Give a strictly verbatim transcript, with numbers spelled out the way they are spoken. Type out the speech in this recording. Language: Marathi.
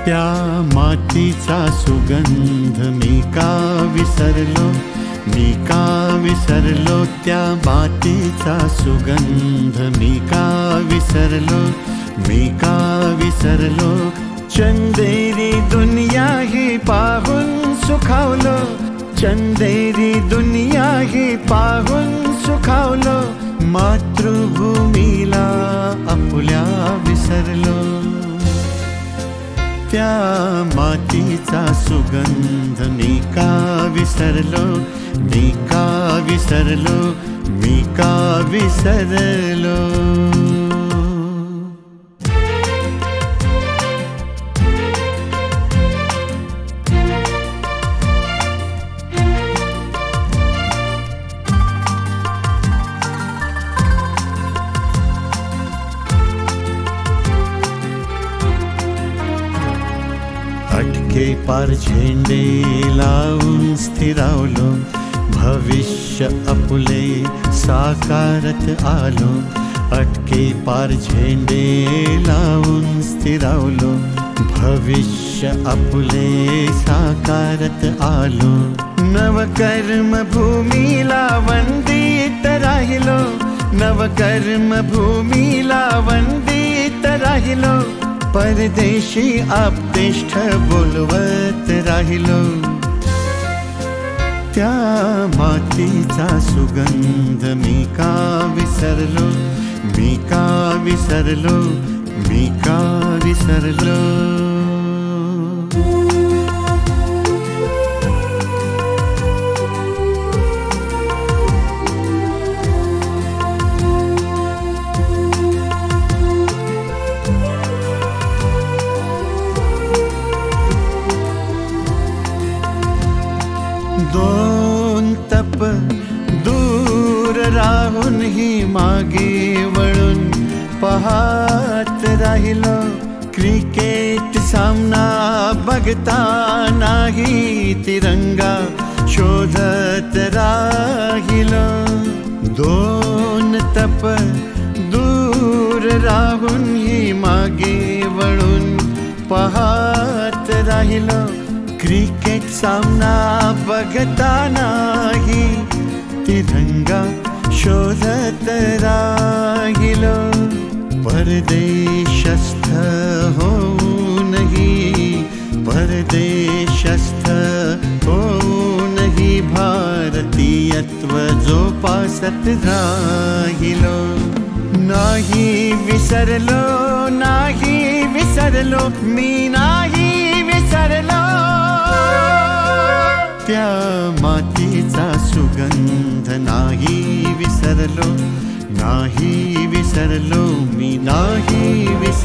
त्या मातीचा सुगंध मी का विसरलो, मी का विसरलो, त्या मातीचा सुगंध मी का विसरलो, मी का विसरलो. चंदेरी दुनिया ही पाहून सुखावलो, चंदेरी दुनिया ही पाहून सुखावलो. मातृभूमीला आपुल्या विसरलो. त्या मातीचा सुगंध मी का विसरलो, मी का विसरलो, मी का विसरलो. अटके पार झेंडे लावून स्थिरावलो, भविष्य आपुले साकारत आलो. अटके पार झेंडे लावून स्थिरावलो, भविष्य आपुले साकारत आलो. नवकर्म भूमीला वंदित राहिलो, नवकर्म भूमीला वंदित राहिलो. परदेशी आपतेष्ठ बोलवत राहिलो. त्या मातीचा सुगंध मी का विसरलो, मी का विसरलो, मी का विसरलो. दोन तप दूर राहून ही मागे वळून पाहत राहिलो. क्रिकेट सामना बघता नाही तिरंगा शोधत राहिलो. दोन तप दूर राहून ही मागे वळून पाहत राहिलो. क्रिकेट सामना बघता नाही तिरंगा शोधत राहिलो. परदेशस्थ होऊनही, परदेशस्थ होऊनही भारतीयत्व जोपासत राहिलो. नाही विसरलो, नाही विसरलो, मी नाही विसरलो. त्या मातीचा सुगंध नाही विसरलो, नाही विसरलो, मी नाही विसरलो.